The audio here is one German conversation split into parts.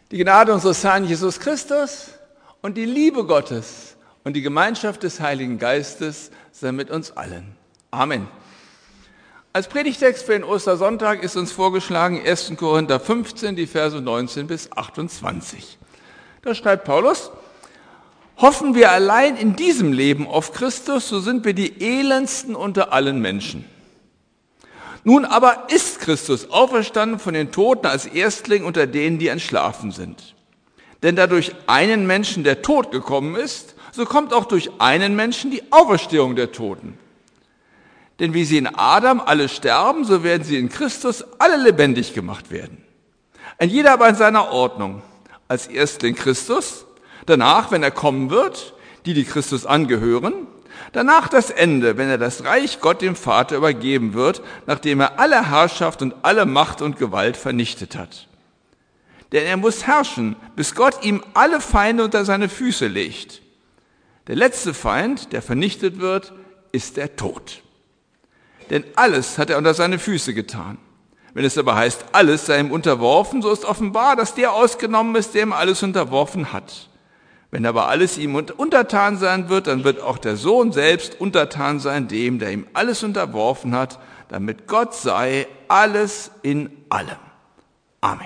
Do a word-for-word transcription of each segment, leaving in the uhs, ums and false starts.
Die Gnade unseres Herrn Jesus Christus und die Liebe Gottes und die Gemeinschaft des Heiligen Geistes sei mit uns allen. Amen. Als Predigtext für den Ostersonntag ist uns vorgeschlagen erster Korinther fünfzehn, die Verse neunzehn bis achtundzwanzig. Da schreibt Paulus: Hoffen wir allein in diesem Leben auf Christus, so sind wir die elendsten unter allen Menschen. Nun aber ist Christus auferstanden von den Toten als Erstling unter denen, die entschlafen sind. Denn da durch einen Menschen der Tod gekommen ist, so kommt auch durch einen Menschen die Auferstehung der Toten. Denn wie sie in Adam alle sterben, so werden sie in Christus alle lebendig gemacht werden. Ein jeder aber in seiner Ordnung. Als Erstling Christus, danach, wenn er kommen wird, die, die Christus angehören, danach das Ende, wenn er das Reich Gott dem Vater übergeben wird, nachdem er alle Herrschaft und alle Macht und Gewalt vernichtet hat. Denn er muss herrschen, bis Gott ihm alle Feinde unter seine Füße legt. Der letzte Feind, der vernichtet wird, ist der Tod. Denn alles hat er unter seine Füße getan. Wenn es aber heißt, alles sei ihm unterworfen, so ist offenbar, dass der ausgenommen ist, der ihm alles unterworfen hat. Wenn aber alles ihm untertan sein wird, dann wird auch der Sohn selbst untertan sein dem, der ihm alles unterworfen hat, damit Gott sei alles in allem. Amen.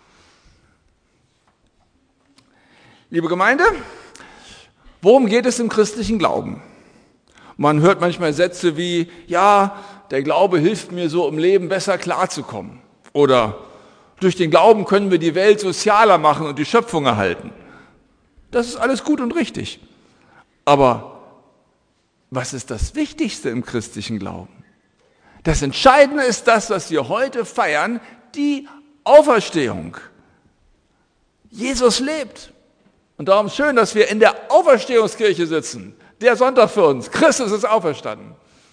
Liebe Gemeinde, worum geht es im christlichen Glauben? Man hört manchmal Sätze wie, ja, der Glaube hilft mir so im Leben besser klarzukommen. Oder durch den Glauben können wir die Welt sozialer machen und die Schöpfung erhalten. Das ist alles gut und richtig. Aber was ist das Wichtigste im christlichen Glauben? Das Entscheidende ist das, was wir heute feiern, die Auferstehung. Jesus lebt. Und darum schön, dass wir in der Auferstehungskirche sitzen. Der Sonntag für uns. Christus ist auferstanden.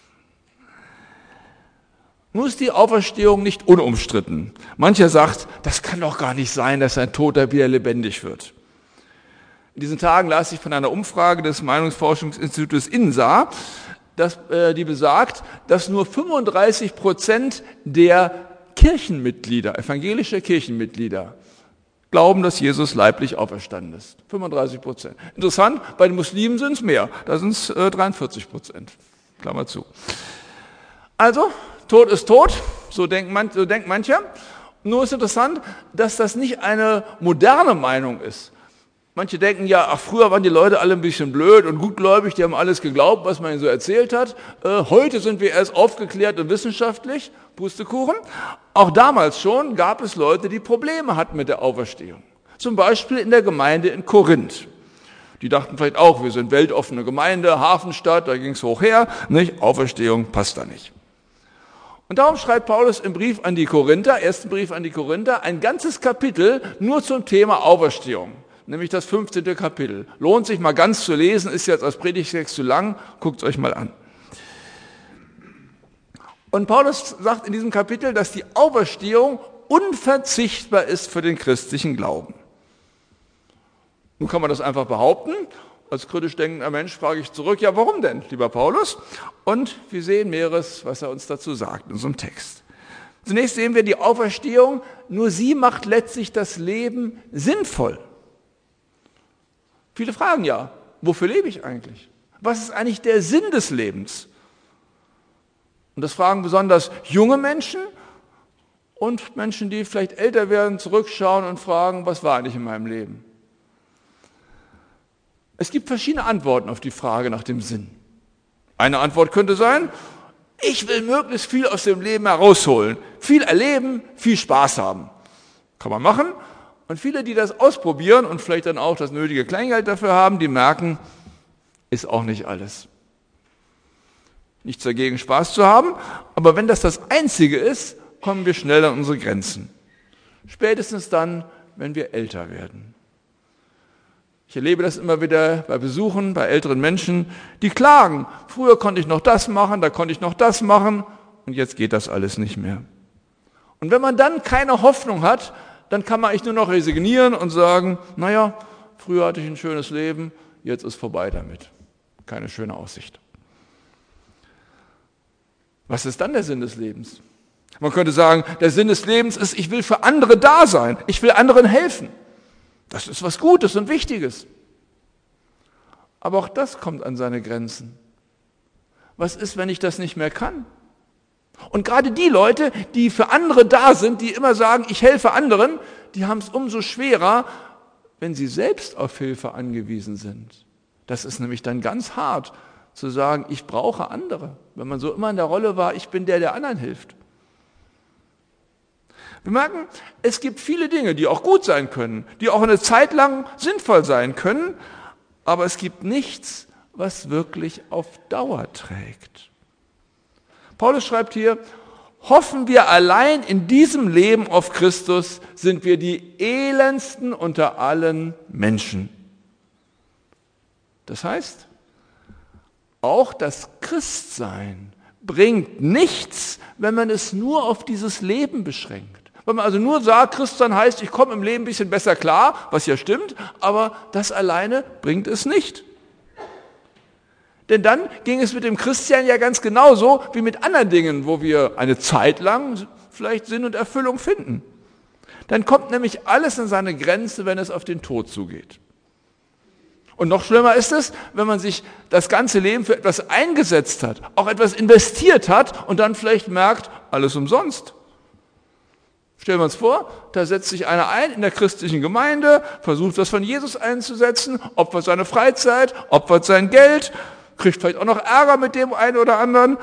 Nun ist die Auferstehung nicht unumstritten. Mancher sagt, das kann doch gar nicht sein, dass ein Toter wieder lebendig wird. In diesen Tagen las ich von einer Umfrage des Meinungsforschungsinstituts INSA, dass, äh, die besagt, dass nur fünfunddreißig Prozent der Kirchenmitglieder, evangelische Kirchenmitglieder, glauben, dass Jesus leiblich auferstanden ist. fünfunddreißig Prozent. Interessant, bei den Muslimen sind es mehr. Da sind es äh, dreiundvierzig Prozent. Klammer zu. Also, Tod ist tot, so denkt, man, so denkt mancher. Nur ist interessant, dass das nicht eine moderne Meinung ist. Manche denken ja, ach, früher waren die Leute alle ein bisschen blöd und gutgläubig, die haben alles geglaubt, was man ihnen so erzählt hat. Äh, heute sind wir erst aufgeklärt und wissenschaftlich, Pustekuchen. Auch damals schon gab es Leute, die Probleme hatten mit der Auferstehung. Zum Beispiel in der Gemeinde in Korinth. Die dachten vielleicht auch, wir sind weltoffene Gemeinde, Hafenstadt, da ging es hoch her, nicht? Auferstehung passt da nicht. Und darum schreibt Paulus im Brief an die Korinther, ersten Brief an die Korinther, ein ganzes Kapitel nur zum Thema Auferstehung. Nämlich das fünfzehnte Kapitel. Lohnt sich mal ganz zu lesen, ist jetzt als Predigtext zu lang, guckt es euch mal an. Und Paulus sagt in diesem Kapitel, dass die Auferstehung unverzichtbar ist für den christlichen Glauben. Nun kann man das einfach behaupten. Als kritisch denkender Mensch frage ich zurück, ja, warum denn, lieber Paulus? Und wir sehen mehreres, was er uns dazu sagt in unserem Text. Zunächst sehen wir die Auferstehung, nur sie macht letztlich das Leben sinnvoll. Viele fragen ja, wofür lebe ich eigentlich? Was ist eigentlich der Sinn des Lebens? Und das fragen besonders junge Menschen und Menschen, die vielleicht älter werden, zurückschauen und fragen, was war eigentlich in meinem Leben? Es gibt verschiedene Antworten auf die Frage nach dem Sinn. Eine Antwort könnte sein, ich will möglichst viel aus dem Leben herausholen, viel erleben, viel Spaß haben. Kann man machen. Und viele, die das ausprobieren und vielleicht dann auch das nötige Kleingeld dafür haben, die merken, ist auch nicht alles. Nichts dagegen, Spaß zu haben, aber wenn das das Einzige ist, kommen wir schnell an unsere Grenzen. Spätestens dann, wenn wir älter werden. Ich erlebe das immer wieder bei Besuchen, bei älteren Menschen, die klagen, früher konnte ich noch das machen, da konnte ich noch das machen und jetzt geht das alles nicht mehr. Und wenn man dann keine Hoffnung hat, dann kann man eigentlich nur noch resignieren und sagen, naja, früher hatte ich ein schönes Leben, jetzt ist vorbei damit. Keine schöne Aussicht. Was ist dann der Sinn des Lebens? Man könnte sagen, der Sinn des Lebens ist, ich will für andere da sein, ich will anderen helfen. Das ist was Gutes und Wichtiges. Aber auch das kommt an seine Grenzen. Was ist, wenn ich das nicht mehr kann? Und gerade die Leute, die für andere da sind, die immer sagen, ich helfe anderen, die haben es umso schwerer, wenn sie selbst auf Hilfe angewiesen sind. Das ist nämlich dann ganz hart, zu sagen, ich brauche andere, wenn man so immer in der Rolle war, ich bin der, der anderen hilft. Wir merken, es gibt viele Dinge, die auch gut sein können, die auch eine Zeit lang sinnvoll sein können, aber es gibt nichts, was wirklich auf Dauer trägt. Paulus schreibt hier, hoffen wir allein in diesem Leben auf Christus, sind wir die elendsten unter allen Menschen. Das heißt, auch das Christsein bringt nichts, wenn man es nur auf dieses Leben beschränkt. Wenn man also nur sagt, Christsein heißt, ich komme im Leben ein bisschen besser klar, was ja stimmt, aber das alleine bringt es nicht. Denn dann ging es mit dem Christsein ja ganz genauso wie mit anderen Dingen, wo wir eine Zeit lang vielleicht Sinn und Erfüllung finden. Dann kommt nämlich alles an seine Grenze, wenn es auf den Tod zugeht. Und noch schlimmer ist es, wenn man sich das ganze Leben für etwas eingesetzt hat, auch etwas investiert hat und dann vielleicht merkt, alles umsonst. Stellen wir uns vor, da setzt sich einer ein in der christlichen Gemeinde, versucht was von Jesus einzusetzen, opfert seine Freizeit, opfert sein Geld, kriegt vielleicht auch noch Ärger mit dem einen oder anderen,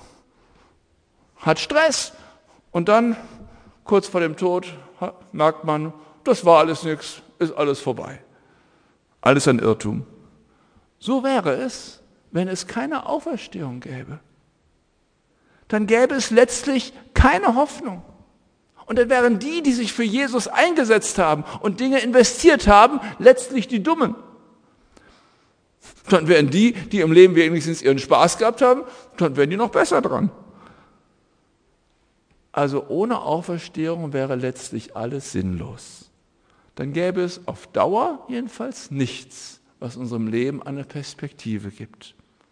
hat Stress und dann, kurz vor dem Tod, merkt man, das war alles nichts, ist alles vorbei. Alles ein Irrtum. So wäre es, wenn es keine Auferstehung gäbe. Dann gäbe es letztlich keine Hoffnung. Und dann wären die, die sich für Jesus eingesetzt haben und Dinge investiert haben, letztlich die Dummen. Dann wären die, die im Leben wenigstens ihren Spaß gehabt haben, dann wären die noch besser dran. Also ohne Auferstehung wäre letztlich alles sinnlos. Dann gäbe es auf Dauer jedenfalls nichts, was unserem Leben eine Perspektive gibt.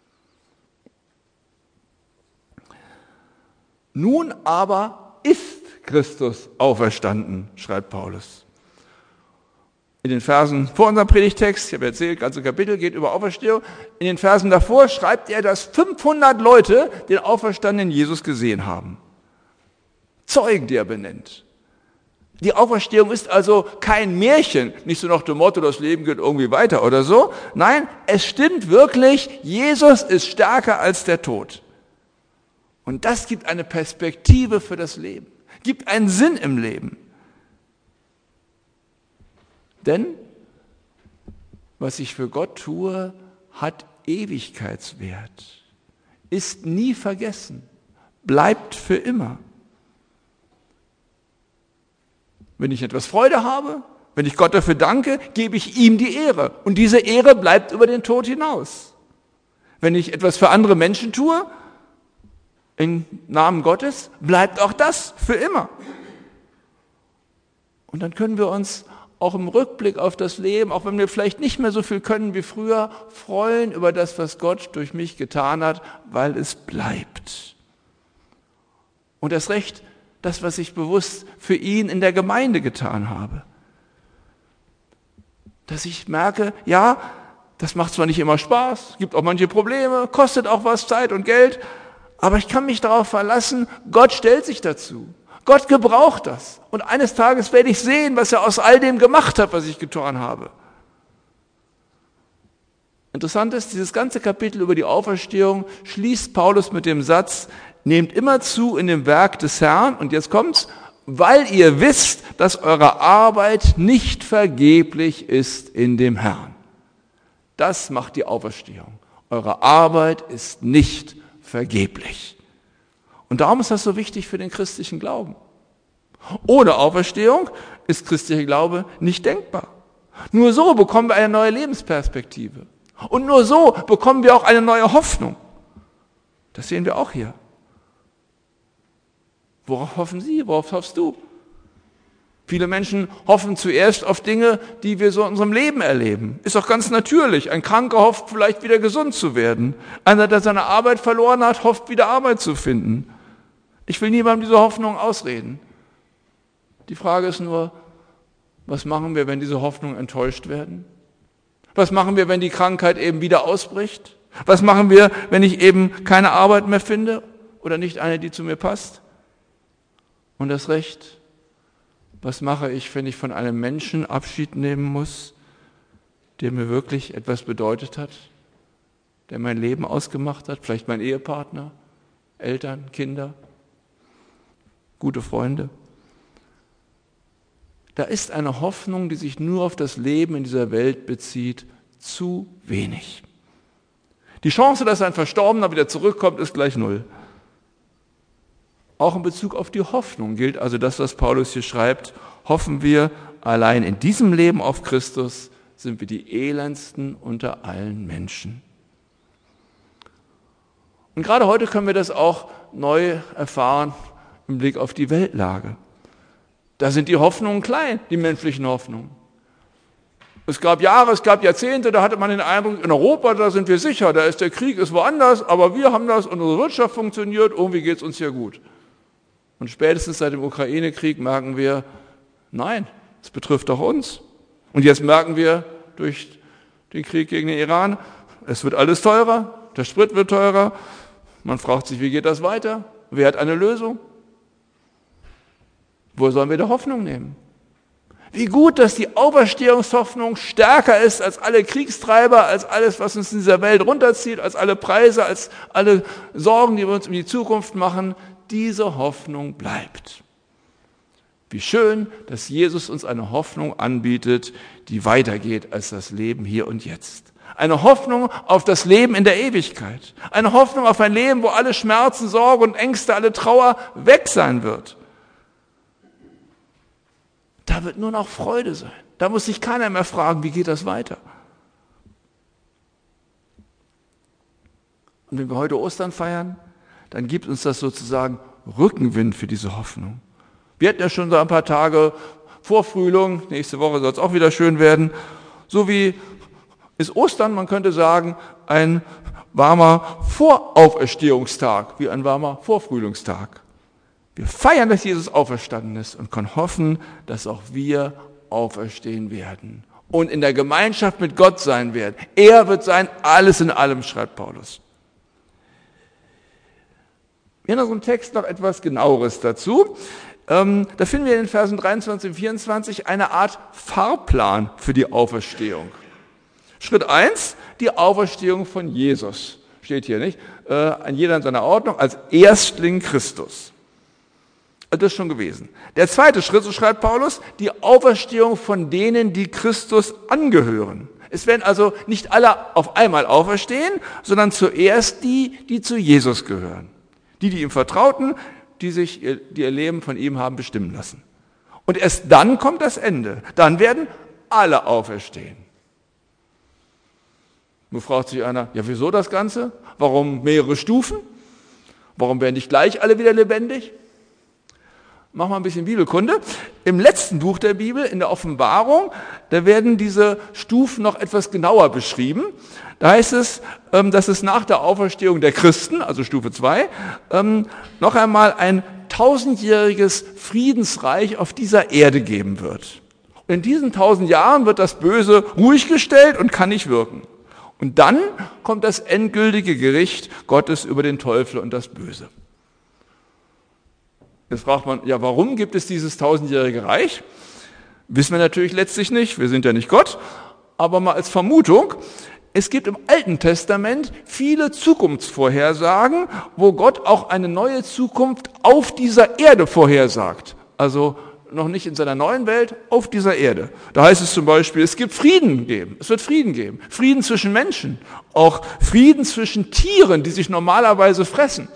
Nun aber ist Christus auferstanden, schreibt Paulus. In den Versen vor unserem Predigtext, ich habe erzählt, das ganze Kapitel geht über Auferstehung, in den Versen davor schreibt er, dass fünfhundert Leute den auferstandenen Jesus gesehen haben. Zeugen, die er benennt. Die Auferstehung ist also kein Märchen, nicht so nach dem Motto, das Leben geht irgendwie weiter oder so. Nein, es stimmt wirklich, Jesus ist stärker als der Tod. Und das gibt eine Perspektive für das Leben, gibt einen Sinn im Leben. Denn was ich für Gott tue, hat Ewigkeitswert, ist nie vergessen, bleibt für immer. Wenn ich etwas Freude habe, wenn ich Gott dafür danke, gebe ich ihm die Ehre. Und diese Ehre bleibt über den Tod hinaus. Wenn ich etwas für andere Menschen tue, im Namen Gottes, bleibt auch das für immer. Und dann können wir uns auch im Rückblick auf das Leben, auch wenn wir vielleicht nicht mehr so viel können wie früher, freuen über das, was Gott durch mich getan hat, weil es bleibt. Und das Recht, das, was ich bewusst für ihn in der Gemeinde getan habe. Dass ich merke, ja, das macht zwar nicht immer Spaß, gibt auch manche Probleme, kostet auch was, Zeit und Geld, aber ich kann mich darauf verlassen, Gott stellt sich dazu. Gott gebraucht das. Und eines Tages werde ich sehen, was er aus all dem gemacht hat, was ich getan habe. Interessant ist, dieses ganze Kapitel über die Auferstehung schließt Paulus mit dem Satz, nehmt immer zu in dem Werk des Herrn, und jetzt kommt's, weil ihr wisst, dass eure Arbeit nicht vergeblich ist in dem Herrn. Das macht die Auferstehung. Eure Arbeit ist nicht vergeblich. Und darum ist das so wichtig für den christlichen Glauben. Ohne Auferstehung ist christlicher Glaube nicht denkbar. Nur so bekommen wir eine neue Lebensperspektive. Und nur so bekommen wir auch eine neue Hoffnung. Das sehen wir auch hier. Worauf hoffen Sie? Worauf hoffst du? Viele Menschen hoffen zuerst auf Dinge, die wir so in unserem Leben erleben. Ist auch ganz natürlich. Ein Kranker hofft vielleicht wieder gesund zu werden. Einer, der seine Arbeit verloren hat, hofft wieder Arbeit zu finden. Ich will niemandem diese Hoffnung ausreden. Die Frage ist nur, Was machen wir, wenn diese Hoffnungen enttäuscht werden? Was machen wir, wenn die Krankheit eben wieder ausbricht? Was machen wir, wenn ich eben keine Arbeit mehr finde oder nicht eine, die zu mir passt? Und das Recht, was mache ich, wenn ich von einem Menschen Abschied nehmen muss, der mir wirklich etwas bedeutet hat, der mein Leben ausgemacht hat, vielleicht mein Ehepartner, Eltern, Kinder, gute Freunde? Da ist eine Hoffnung, die sich nur auf das Leben in dieser Welt bezieht, zu wenig. Die Chance, dass ein Verstorbener wieder zurückkommt, ist gleich null. Auch in Bezug auf die Hoffnung gilt also das, was Paulus hier schreibt. Hoffen wir allein in diesem Leben auf Christus, sind wir die elendsten unter allen Menschen. Und gerade heute können wir das auch neu erfahren im Blick auf die Weltlage. Da sind die Hoffnungen klein, die menschlichen Hoffnungen. Es gab Jahre, es gab Jahrzehnte, da hatte man den Eindruck, in Europa, da sind wir sicher, da ist der Krieg, ist woanders, aber wir haben das, unsere Wirtschaft funktioniert, irgendwie geht es uns hier gut. Und spätestens seit dem Ukraine-Krieg merken wir, nein, es betrifft auch uns. Und jetzt merken wir durch den Krieg gegen den Iran, es wird alles teurer, der Sprit wird teurer, man fragt sich, wie geht das weiter? Wer hat eine Lösung? Wo sollen wir da Hoffnung nehmen? Wie gut, dass die Auferstehungshoffnung stärker ist als alle Kriegstreiber, als alles, was uns in dieser Welt runterzieht, als alle Preise, als alle Sorgen, die wir uns um die Zukunft machen. Diese Hoffnung bleibt. Wie schön, dass Jesus uns eine Hoffnung anbietet, die weitergeht als das Leben hier und jetzt. Eine Hoffnung auf das Leben in der Ewigkeit. Eine Hoffnung auf ein Leben, wo alle Schmerzen, Sorgen und Ängste, alle Trauer weg sein wird. Da wird nur noch Freude sein. Da muss sich keiner mehr fragen, wie geht das weiter? Und wenn wir heute Ostern feiern, dann gibt uns das sozusagen Rückenwind für diese Hoffnung. Wir hatten ja schon so ein paar Tage vor Frühling, nächste Woche soll es auch wieder schön werden, so wie ist Ostern, man könnte sagen, ein warmer Vorauferstehungstag, wie ein warmer Vorfrühlingstag. Wir feiern, dass Jesus auferstanden ist und können hoffen, dass auch wir auferstehen werden und in der Gemeinschaft mit Gott sein werden. Er wird sein, alles in allem, schreibt Paulus. Wir haben in unserem Text noch etwas Genaueres dazu. Ähm, da finden wir in den Versen dreiundzwanzig und vierundzwanzig eine Art Fahrplan für die Auferstehung. Schritt eins, die Auferstehung von Jesus. Steht hier nicht. Äh, an jeder in seiner Ordnung als Erstling Christus. Das ist schon gewesen. Der zweite Schritt, so schreibt Paulus, die Auferstehung von denen, die Christus angehören. Es werden also nicht alle auf einmal auferstehen, sondern zuerst die, die zu Jesus gehören. Die, die ihm vertrauten, die sich ihr, die ihr Leben von ihm haben bestimmen lassen. Und erst dann kommt das Ende. Dann werden alle auferstehen. Nun fragt sich einer, ja, wieso das Ganze? Warum mehrere Stufen? Warum werden nicht gleich alle wieder lebendig? Machen wir ein bisschen Bibelkunde. Im letzten Buch der Bibel, in der Offenbarung, da werden diese Stufen noch etwas genauer beschrieben. Da heißt es, dass es nach der Auferstehung der Christen, also Stufe zwei, noch einmal ein tausendjähriges Friedensreich auf dieser Erde geben wird. In diesen tausend Jahren wird das Böse ruhig gestellt und kann nicht wirken. Und dann kommt das endgültige Gericht Gottes über den Teufel und das Böse. Jetzt fragt man, ja, warum gibt es dieses tausendjährige Reich? Wissen wir natürlich letztlich nicht, wir sind ja nicht Gott, aber mal als Vermutung, es gibt im Alten Testament viele Zukunftsvorhersagen, wo Gott auch eine neue Zukunft auf dieser Erde vorhersagt. Also noch nicht in seiner neuen Welt, auf dieser Erde. Da heißt es zum Beispiel, es gibt Frieden geben, es wird Frieden geben. Frieden zwischen Menschen, auch Frieden zwischen Tieren, die sich normalerweise fressen.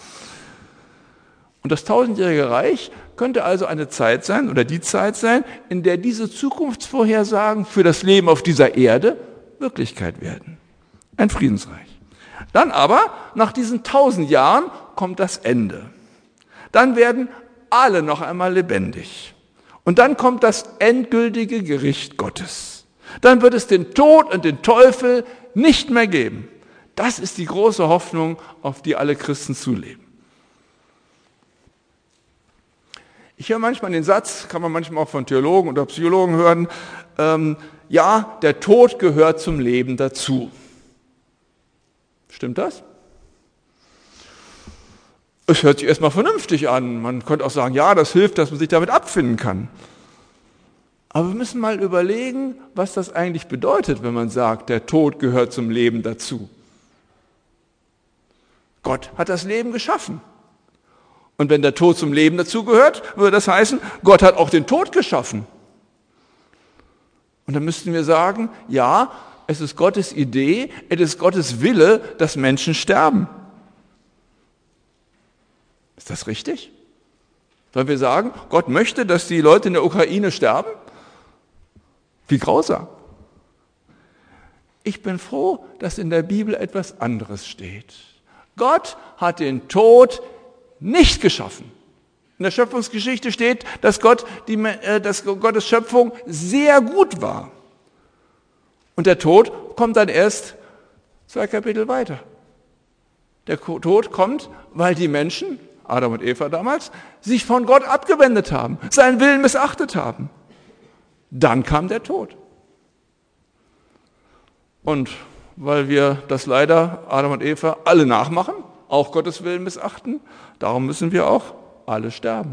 Und das tausendjährige Reich könnte also eine Zeit sein oder die Zeit sein, in der diese Zukunftsvorhersagen für das Leben auf dieser Erde Wirklichkeit werden. Ein Friedensreich. Dann aber, nach diesen tausend Jahren, kommt das Ende. Dann werden alle noch einmal lebendig. Und dann kommt das endgültige Gericht Gottes. Dann wird es den Tod und den Teufel nicht mehr geben. Das ist die große Hoffnung, auf die alle Christen zuleben. Ich höre manchmal den Satz, kann man manchmal auch von Theologen oder Psychologen hören, ähm, ja, der Tod gehört zum Leben dazu. Stimmt das? Es hört sich erstmal vernünftig an. Man könnte auch sagen, ja, das hilft, dass man sich damit abfinden kann. Aber wir müssen mal überlegen, was das eigentlich bedeutet, wenn man sagt, der Tod gehört zum Leben dazu. Gott hat das Leben geschaffen. Und wenn der Tod zum Leben dazugehört, würde das heißen, Gott hat auch den Tod geschaffen. Und dann müssten wir sagen, ja, es ist Gottes Idee, es ist Gottes Wille, dass Menschen sterben. Ist das richtig? Sollen wir sagen, Gott möchte, dass die Leute in der Ukraine sterben? Wie grausam. Ich bin froh, dass in der Bibel etwas anderes steht. Gott hat den Tod nicht geschaffen. In der Schöpfungsgeschichte steht, dass, Gott die, äh, dass Gottes Schöpfung sehr gut war. Und der Tod kommt dann erst zwei Kapitel weiter. Der Tod kommt, weil die Menschen, Adam und Eva damals, sich von Gott abgewendet haben, seinen Willen missachtet haben. Dann kam der Tod. Und weil wir das leider, Adam und Eva, alle nachmachen, auch Gottes Willen missachten, darum müssen wir auch alle sterben.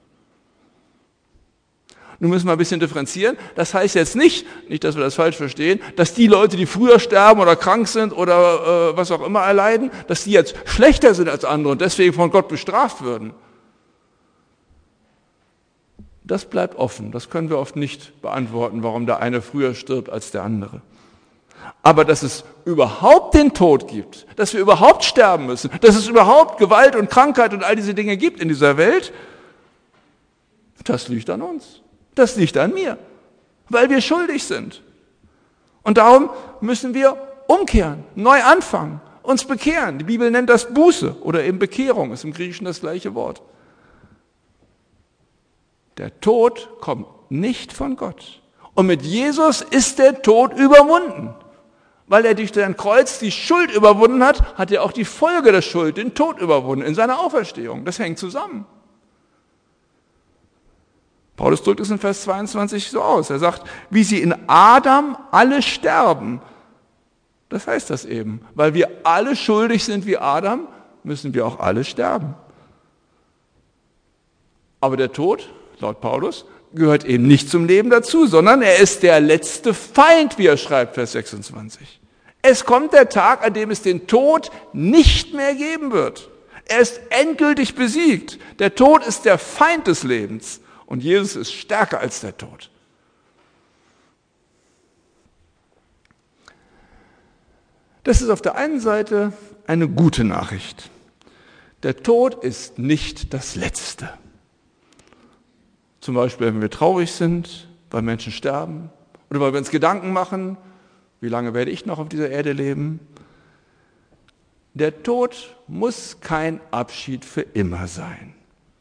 Nun müssen wir ein bisschen differenzieren. Das heißt jetzt nicht, nicht, dass wir das falsch verstehen, dass die Leute, die früher sterben oder krank sind oder äh, was auch immer erleiden, dass die jetzt schlechter sind als andere und deswegen von Gott bestraft würden. Das bleibt offen. Das können wir oft nicht beantworten, warum der eine früher stirbt als der andere. Aber dass es überhaupt den Tod gibt, dass wir überhaupt sterben müssen, dass es überhaupt Gewalt und Krankheit und all diese Dinge gibt in dieser Welt, das liegt an uns. Das liegt an mir, weil wir schuldig sind. Und darum müssen wir umkehren, neu anfangen, uns bekehren. Die Bibel nennt das Buße oder eben Bekehrung, ist im Griechischen das gleiche Wort. Der Tod kommt nicht von Gott. Und mit Jesus ist der Tod überwunden. Weil er durch sein Kreuz die Schuld überwunden hat, hat er auch die Folge der Schuld, den Tod überwunden, in seiner Auferstehung. Das hängt zusammen. Paulus drückt es in Vers zweiundzwanzig so aus. Er sagt, wie sie in Adam alle sterben. Das heißt das eben. Weil wir alle schuldig sind wie Adam, müssen wir auch alle sterben. Aber der Tod, laut Paulus, gehört eben nicht zum Leben dazu, sondern er ist der letzte Feind, wie er schreibt, Vers sechsundzwanzig. Es kommt der Tag, an dem es den Tod nicht mehr geben wird. Er ist endgültig besiegt. Der Tod ist der Feind des Lebens und Jesus ist stärker als der Tod. Das ist auf der einen Seite eine gute Nachricht. Der Tod ist nicht das Letzte. Zum Beispiel, wenn wir traurig sind, weil Menschen sterben oder weil wir uns Gedanken machen, wie lange werde ich noch auf dieser Erde leben? Der Tod muss kein Abschied für immer sein.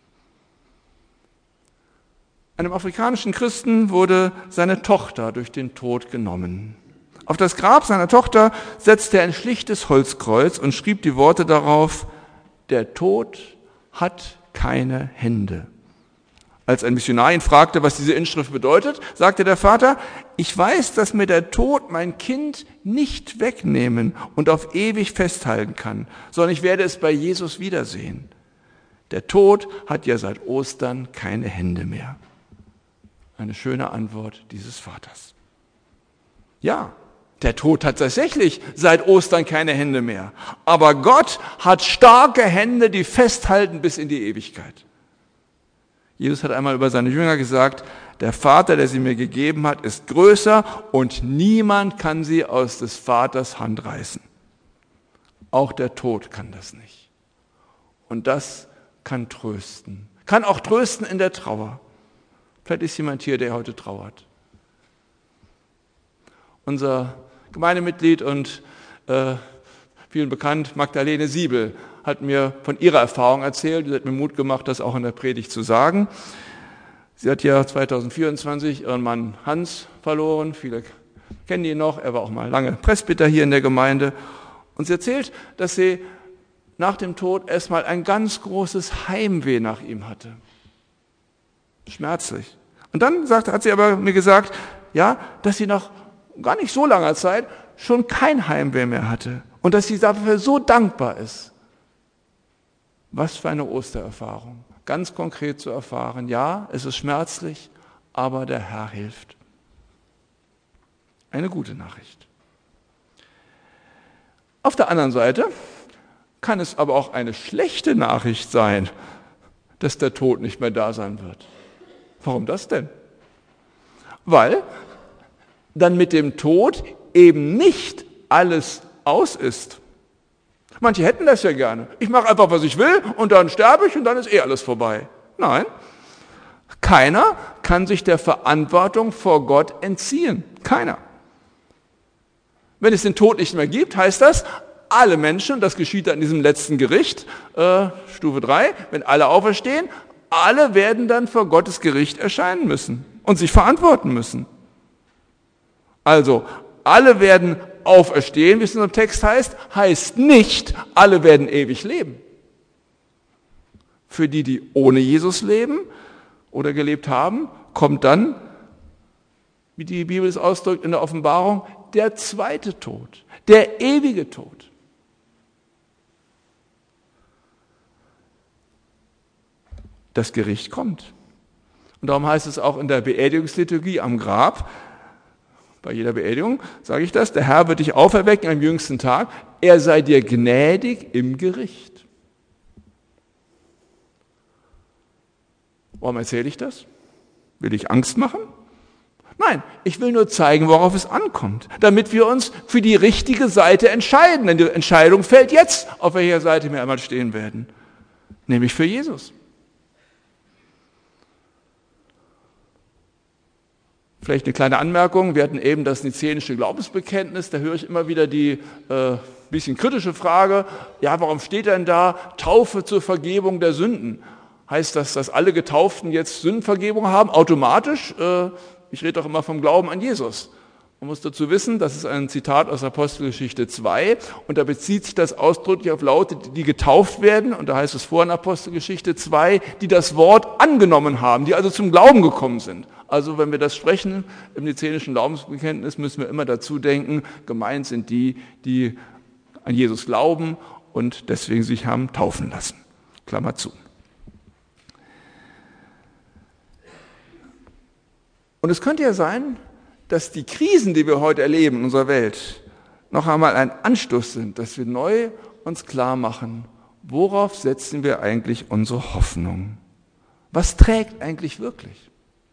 Einem afrikanischen Christen wurde seine Tochter durch den Tod genommen. Auf das Grab seiner Tochter setzte er ein schlichtes Holzkreuz und schrieb die Worte darauf, der Tod hat keine Hände. Als ein Missionar ihn fragte, was diese Inschrift bedeutet, sagte der Vater, ich weiß, dass mir der Tod mein Kind nicht wegnehmen und auf ewig festhalten kann, sondern ich werde es bei Jesus wiedersehen. Der Tod hat ja seit Ostern keine Hände mehr. Eine schöne Antwort dieses Vaters. Ja, der Tod hat tatsächlich seit Ostern keine Hände mehr. Aber Gott hat starke Hände, die festhalten bis in die Ewigkeit. Jesus hat einmal über seine Jünger gesagt, der Vater, der sie mir gegeben hat, ist größer und niemand kann sie aus des Vaters Hand reißen. Auch der Tod kann das nicht. Und das kann trösten. Kann auch trösten in der Trauer. Vielleicht ist jemand hier, der heute trauert. Unser Gemeindemitglied und äh, vielen bekannt, Magdalene Siebel, hat mir von ihrer Erfahrung erzählt. Sie hat mir Mut gemacht, das auch in der Predigt zu sagen. Sie hat ja zweitausendvierundzwanzig ihren Mann Hans verloren. Viele kennen ihn noch. Er war auch mal lange Presbyter hier in der Gemeinde. Und sie erzählt, dass sie nach dem Tod erstmal ein ganz großes Heimweh nach ihm hatte. schmerzlich. Und dann sagt, hat sie aber mir gesagt, ja, dass sie nach gar nicht so langer Zeit schon kein Heimweh mehr hatte und dass sie dafür so dankbar ist. Was für eine Ostererfahrung. Ganz konkret zu erfahren, ja, es ist schmerzlich, aber der Herr hilft. Eine gute Nachricht. Auf der anderen Seite kann es aber auch eine schlechte Nachricht sein, dass der Tod nicht mehr da sein wird. Warum das denn? Weil dann mit dem Tod eben nicht alles aus ist. Manche hätten das ja gerne. Ich mache einfach, was ich will und dann sterbe ich und dann ist eh alles vorbei. Nein, keiner kann sich der Verantwortung vor Gott entziehen. Keiner. Wenn es den Tod nicht mehr gibt, heißt das, alle Menschen, und das geschieht dann in diesem letzten Gericht, äh, Stufe drei, wenn alle auferstehen, alle werden dann vor Gottes Gericht erscheinen müssen und sich verantworten müssen. Also, alle werden auferstehen, wie es in unserem Text heißt, heißt nicht, alle werden ewig leben. Für die, die ohne Jesus leben oder gelebt haben, kommt dann, wie die Bibel es ausdrückt in der Offenbarung, der zweite Tod, der ewige Tod. Das Gericht kommt. Und darum heißt es auch in der Beerdigungsliturgie am Grab, bei jeder Beerdigung sage ich das, der Herr wird dich auferwecken am jüngsten Tag, er sei dir gnädig im Gericht. Warum erzähle ich das? Will ich Angst machen? Nein, ich will nur zeigen, worauf es ankommt, damit wir uns für die richtige Seite entscheiden. Denn die Entscheidung fällt jetzt, auf welcher Seite wir einmal stehen werden, nämlich für Jesus. Vielleicht eine kleine Anmerkung, wir hatten eben das nizenische Glaubensbekenntnis, da höre ich immer wieder die äh, bisschen kritische Frage, ja, warum steht denn da Taufe zur Vergebung der Sünden? Heißt das, dass alle Getauften jetzt Sündenvergebung haben, automatisch? Äh, ich rede doch immer vom Glauben an Jesus. Man muss dazu wissen, das ist ein Zitat aus Apostelgeschichte zwei und da bezieht sich das ausdrücklich auf Leute, die getauft werden, und da heißt es vor in Apostelgeschichte zwei, die das Wort angenommen haben, die also zum Glauben gekommen sind. Also wenn wir das sprechen im nizenischen Glaubensbekenntnis, müssen wir immer dazu denken, gemeint sind die, die an Jesus glauben und deswegen sich haben taufen lassen. Klammer zu. Und es könnte ja sein, dass die Krisen, die wir heute erleben in unserer Welt, noch einmal ein Anstoß sind, dass wir neu uns klar machen, worauf setzen wir eigentlich unsere Hoffnung? Was trägt eigentlich wirklich?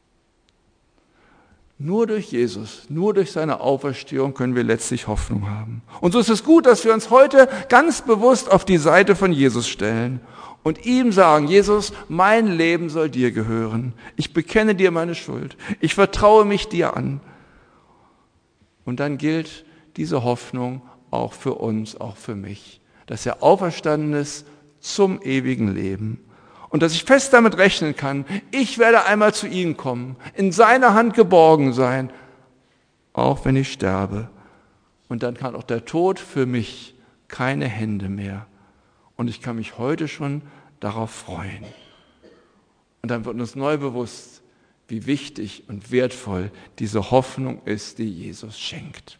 Nur durch Jesus, nur durch seine Auferstehung können wir letztlich Hoffnung haben. Und so ist es gut, dass wir uns heute ganz bewusst auf die Seite von Jesus stellen und ihm sagen, Jesus, mein Leben soll dir gehören. Ich bekenne dir meine Schuld. Ich vertraue mich dir an. Und dann gilt diese Hoffnung auch für uns, auch für mich, dass er auferstanden ist zum ewigen Leben. Und dass ich fest damit rechnen kann, ich werde einmal zu ihm kommen, in seiner Hand geborgen sein, auch wenn ich sterbe. Und dann kann auch der Tod für mich keine Hände mehr. Und ich kann mich heute schon darauf freuen. Und dann wird uns neu bewusst, wie wichtig und wertvoll diese Hoffnung ist, die Jesus schenkt.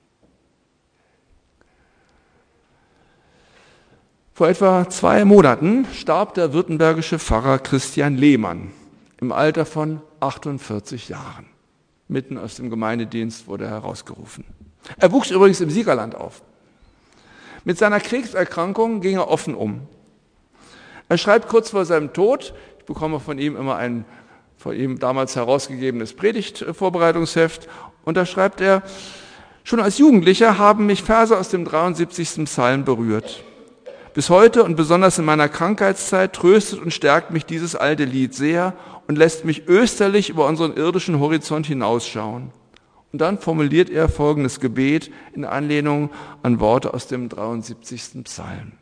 Vor etwa zwei Monaten starb der württembergische Pfarrer Christian Lehmann im Alter von achtundvierzig Jahren. Mitten aus dem Gemeindedienst wurde er herausgerufen. Er wuchs übrigens im Siegerland auf. Mit seiner Krebserkrankung ging er offen um. Er schreibt kurz vor seinem Tod, ich bekomme von ihm immer ein von ihm damals herausgegebenes Predigtvorbereitungsheft, und da schreibt er, schon als Jugendlicher haben mich Verse aus dem dreiundsiebzigsten Psalm berührt. Bis heute und besonders in meiner Krankheitszeit tröstet und stärkt mich dieses alte Lied sehr und lässt mich österlich über unseren irdischen Horizont hinausschauen. Und dann formuliert er folgendes Gebet in Anlehnung an Worte aus dem dreiundsiebzigsten Psalm.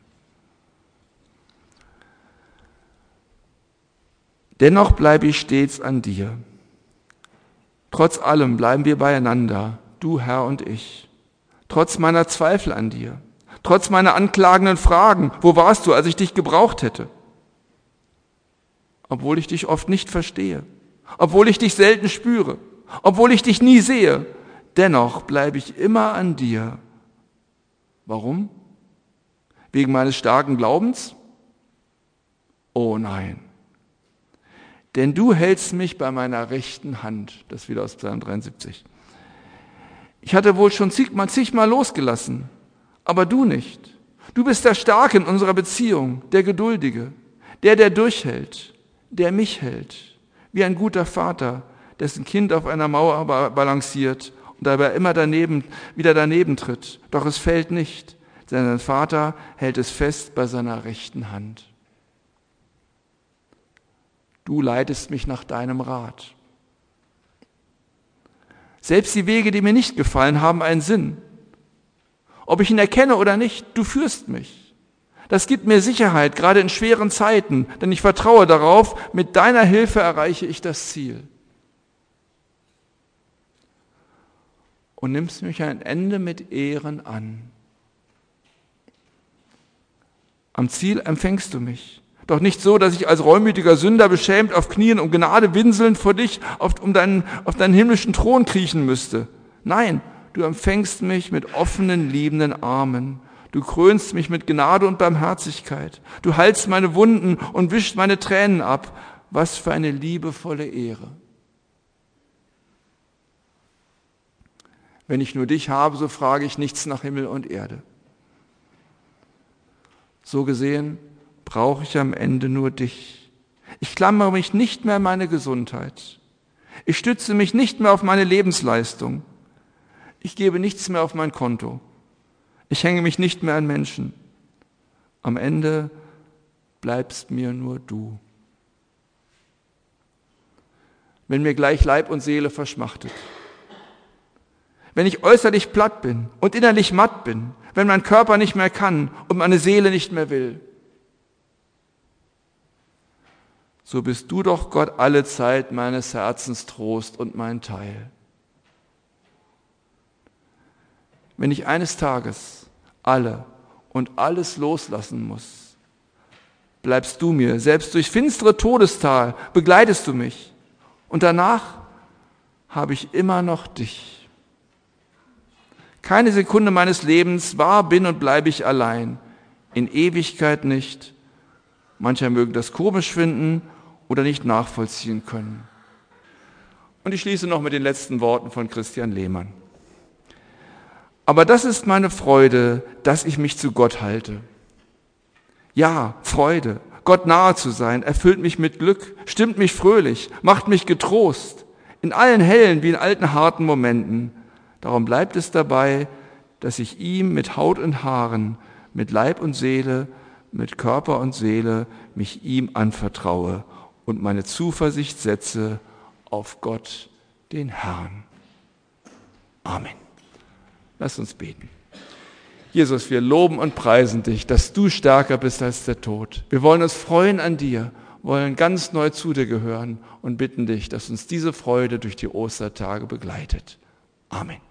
Dennoch bleibe ich stets an dir. Trotz allem bleiben wir beieinander, du Herr und ich. Trotz meiner Zweifel an dir. Trotz meiner anklagenden Fragen, wo warst du, als ich dich gebraucht hätte? Obwohl ich dich oft nicht verstehe, obwohl ich dich selten spüre, obwohl ich dich nie sehe, dennoch bleibe ich immer an dir. Warum? Wegen meines starken Glaubens? Oh nein. Denn du hältst mich bei meiner rechten Hand. Das ist wieder aus Psalm dreiundsiebzig. Ich hatte wohl schon zigmal, zigmal losgelassen, aber du nicht. Du bist der Starke in unserer Beziehung, der Geduldige, der, der durchhält, der mich hält, wie ein guter Vater, dessen Kind auf einer Mauer balanciert und dabei immer daneben, wieder daneben tritt. Doch es fällt nicht, denn sein Vater hält es fest bei seiner rechten Hand. Du leitest mich nach deinem Rat. Selbst die Wege, die mir nicht gefallen, haben einen Sinn. Ob ich ihn erkenne oder nicht, du führst mich. Das gibt mir Sicherheit, gerade in schweren Zeiten, denn ich vertraue darauf, mit deiner Hilfe erreiche ich das Ziel. Und nimmst mich ein Ende mit Ehren an. Am Ziel empfängst du mich. Doch nicht so, dass ich als reumütiger Sünder beschämt auf Knien um Gnade winselnd vor dich auf, um deinen, auf deinen himmlischen Thron kriechen müsste. Nein, du empfängst mich mit offenen, liebenden Armen. Du krönst mich mit Gnade und Barmherzigkeit. Du heilst meine Wunden und wischst meine Tränen ab. Was für eine liebevolle Ehre. Wenn ich nur dich habe, so frage ich nichts nach Himmel und Erde. So gesehen brauche ich am Ende nur dich. Ich klammere mich nicht mehr an meine Gesundheit. Ich stütze mich nicht mehr auf meine Lebensleistung. Ich gebe nichts mehr auf mein Konto. Ich hänge mich nicht mehr an Menschen. Am Ende bleibst mir nur du. Wenn mir gleich Leib und Seele verschmachtet, wenn ich äußerlich platt bin und innerlich matt bin, wenn mein Körper nicht mehr kann und meine Seele nicht mehr will, so bist du doch, Gott, alle Zeit meines Herzens Trost und mein Teil. Wenn ich eines Tages alle und alles loslassen muss, bleibst du mir, selbst durch finstere Todestal begleitest du mich und danach habe ich immer noch dich. Keine Sekunde meines Lebens war, bin und bleibe ich allein, in Ewigkeit nicht. Manche mögen das komisch finden oder nicht nachvollziehen können. Und ich schließe noch mit den letzten Worten von Christian Lehmann. Aber das ist meine Freude, dass ich mich zu Gott halte. Ja, Freude, Gott nahe zu sein, erfüllt mich mit Glück, stimmt mich fröhlich, macht mich getrost, in allen hellen wie in alten harten Momenten. Darum bleibt es dabei, dass ich ihm mit Haut und Haaren, mit Leib und Seele, mit Körper und Seele mich ihm anvertraue und meine Zuversicht setze auf Gott, den Herrn. Amen. Lass uns beten. Jesus, wir loben und preisen dich, dass du stärker bist als der Tod. Wir wollen uns freuen an dir, wollen ganz neu zu dir gehören und bitten dich, dass uns diese Freude durch die Ostertage begleitet. Amen.